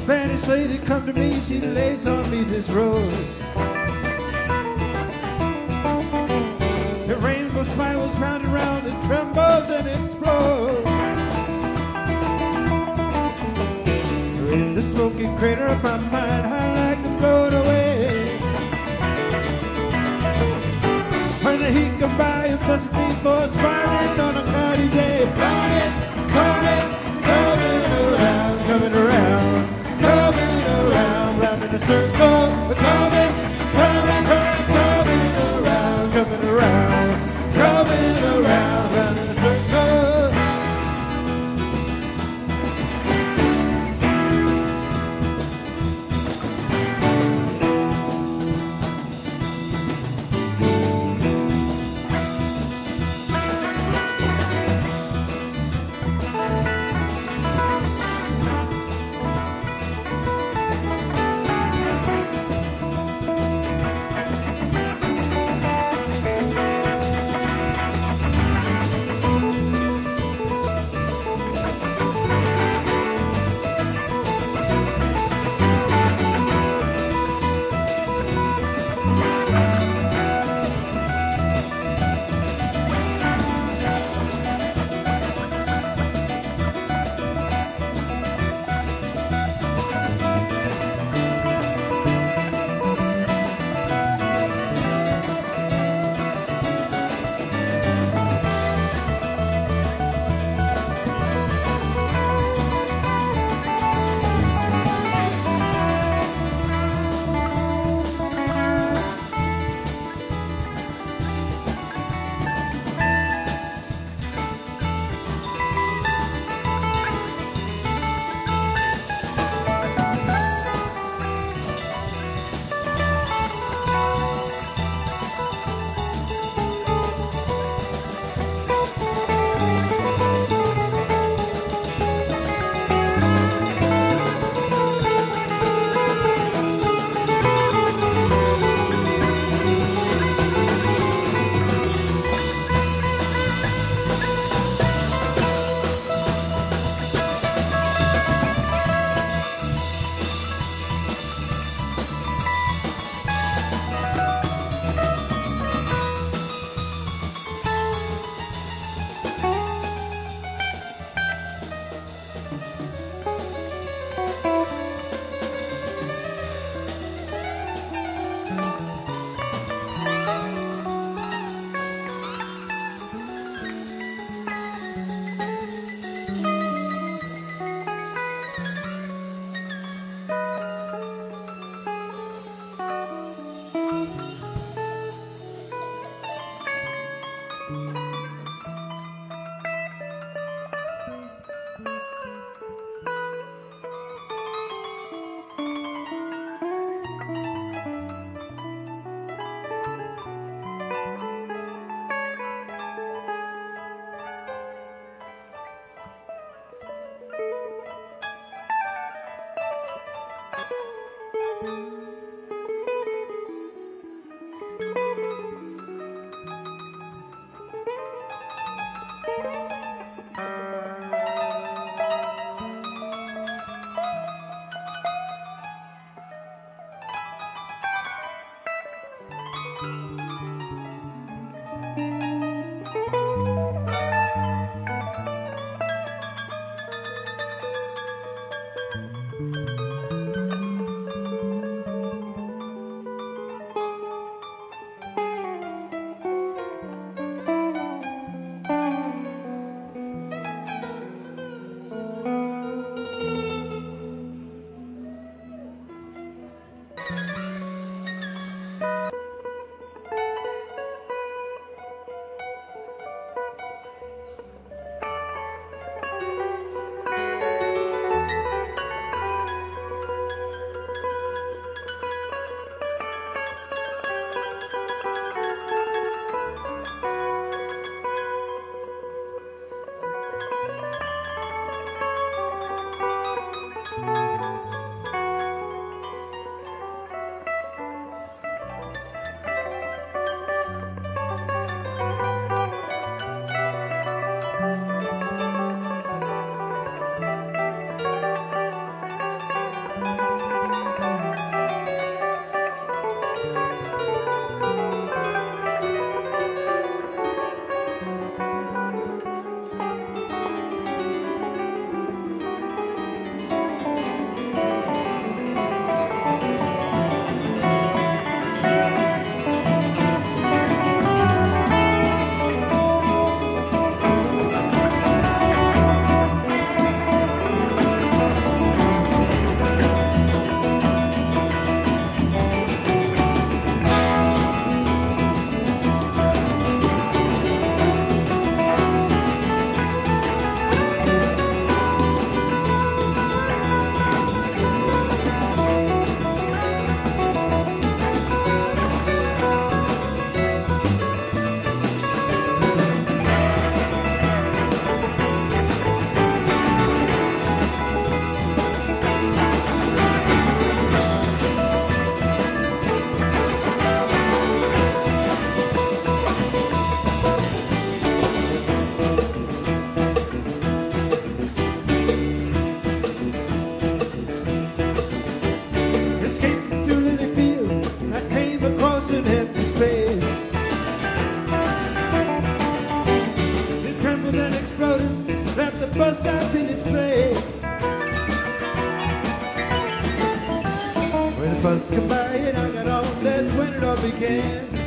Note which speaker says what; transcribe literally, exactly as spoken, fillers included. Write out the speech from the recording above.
Speaker 1: Spanish lady come to me, she lays on me this rose. It rainbow spirals round and round, it trembles and explodes. In the smoky crater of my mind, I like to float away. When the heat comes by, it doesn't mean for smiling on a cloudy day. Coming, coming, coming around, coming around, coming around, round in a circle. Coming, coming, coming, coming around, coming around, coming around, round in a circle. bus come by and I got on, that's when it all began.